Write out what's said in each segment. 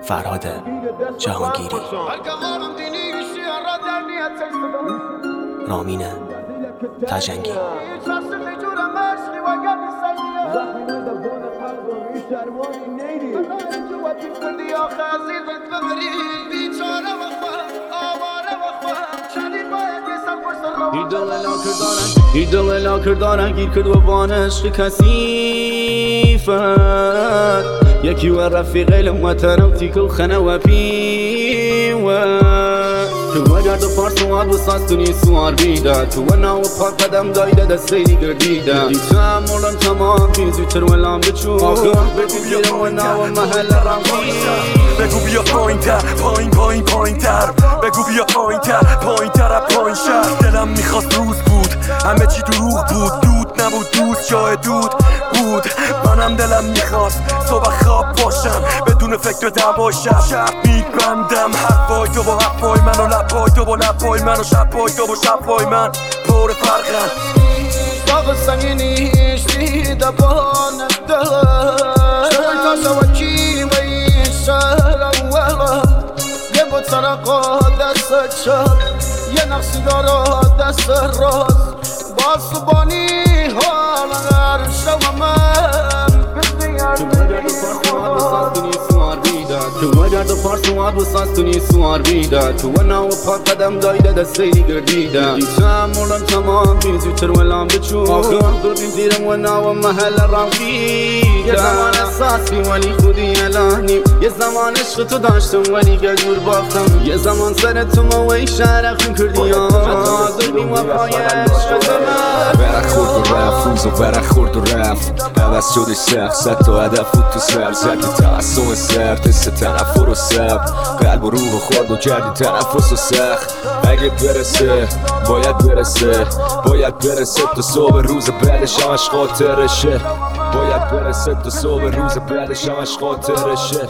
فرهاد جهانگیری، رامین تجنگی. ایدو الا کردارن گیر کرد و وان عشق کثیفت یکی و رفیق لموتن و تیکل خنه و پیوت تو اگر دو پارس و عبو ساستونی سوار بیده تو و ناو پاک قدم دایده دستیدی گردیده دیتم مولان تمام بیزی تر ولام بچو آخر بگو بیرم و ناو محل رمزی بگو بیا پایین تر پایین تر بگو بیا پایین تر از پایین شهر دلم میخواست روز بود همه چی دروغ بود دود نبود دوست جای دود بود منم دلم میخواست صبح خواب باشم بدون فکر باشم شب میبندم حرفای تو با حرفای من و لبای تو با لبای من و شبای تو با شبای من پر فرقن داغ سنگینیش دیده بانه دلم شوی تا سوکی و این شهر اولا یه بود سرقا دست چپ یه نقصی دارا دست راست با صبانی حالا هر شو من تو اگر دو پارس و عبو ساستونی سوار بیده تو و ناو پاک قدم دایده دستیدی گردیده دیتم مولان تمام بیزی تر ولام بچو آخر بردیم زیرم و ناو محل رمزیده یه زمان احساسی ولی خودی الانیم یه زمان عشق تو داشتم ولی گجور باختم یه زمان سر تو موی شرخون کردی حتی دلبیم و پای عشق زمان برق خورد و رفت روز و برق خورد و رفت عوض شدش سخت صد تا هدف بود تو سر زد تعصب سر تست تنفر و صبر قلب و روح و خورد و کردی تنفس و سخت اگه برسه باید برسه تا صبح روز بعدش همش خاطرشه باید برسه تا صبح روز بعدش همش خاطرشه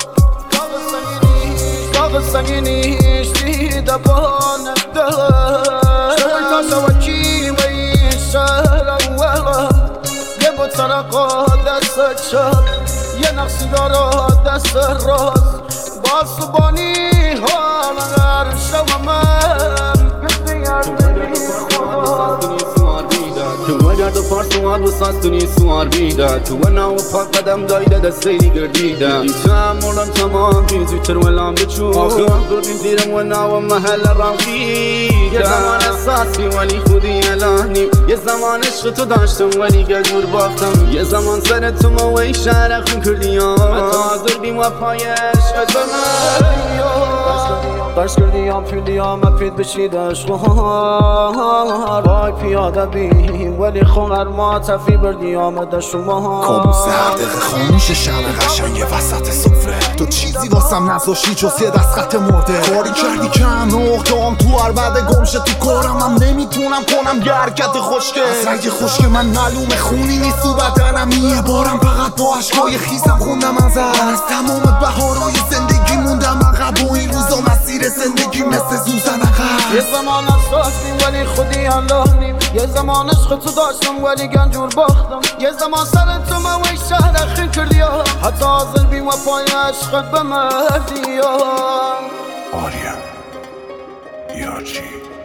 داغ سنگینیش دیده بانه دلم شوی تا سوکی و این شهر اولا یه بود سرقا دست چپ یه نقصی دارا دست راست با صبانی حالا هر شو من تو اگر دو پارس و عبو ساستونی سوار بیده تو و ناو پاک قدم دایده دستیدی گردیده دیتم مولان تمام بیزی تر ولام بچو آخر بردیم زیرم و ناو محل رمزیده یه زمان احساسی ولی خودی الانیم یه زمان عشق تو داشتم ولی گجور باختم یه زمان سر تو موی شرخون کردی حتی دلبیم و پای عشق زمان قرص کردیم پیدیم اپید بشید عشقها وای پیاده بیم ولی خونر ما تفی بردی آمده شما کابوس هر دقیقه خاموش شمه قشنگ وسط سفره تو چیزی واسم نذاشتی جز یه دست خط مرده کاری کردی کم نقطام تو عربده گمشه تو کارم هم نمیتونم کنم یه حرکت خوشگه از رنگ خشک من معلومه خونی نیست تو بدنم یه بارم فقط با عشقای خیسم خوندم از تمام بهارای زندگی موندم عقب و این روزا مسیر زندگی مثل زوزن عقب یه زمان اساسیم ولی خودی اللهنیم یه زمان عشق تو داشتم ولی گنجور باختم یه زمان سر تو موی شهر اخیر کردی حتی حاضر بیم و پای عشقت بمردی آریم یارچی